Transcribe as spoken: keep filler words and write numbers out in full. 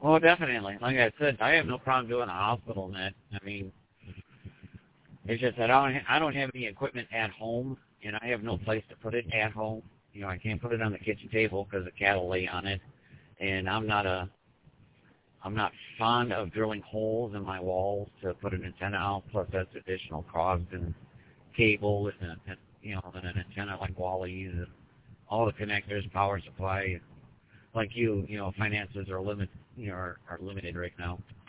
Well, definitely. Like I said, I have no problem doing a hospital net. I mean, it's just that I don't, I don't have any equipment at home, and I have no place to put it at home. You know, I can't put it on the kitchen table because the cat will lay on it, and I'm not a, I'm not fond of drilling holes in my walls to put an antenna out. Plus, that's additional cost and cable and, and you know, and an antenna like Wally's and all the connectors, power supply. Like you, you know, finances are limit, you know, are, are limited right now.